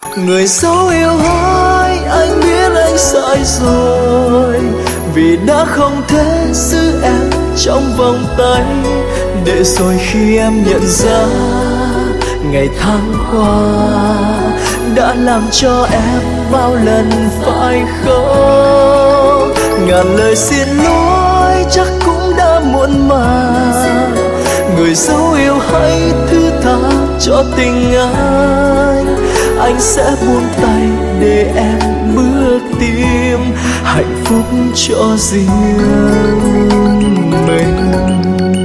Người dấu yêu hỡi, anh biết anh sai rồi, vì đã không thể giữ em trong vòng tay. Để rồi khi em nhận ra ngày tháng qua đã làm cho em bao lần phải không. Ngàn lời xin lỗi chắc cũng đã muộn màng. Người dấu yêu hãy thứ tha cho tình anh sẽ buông tay để em bước tìm hạnh phúc cho riêng mình.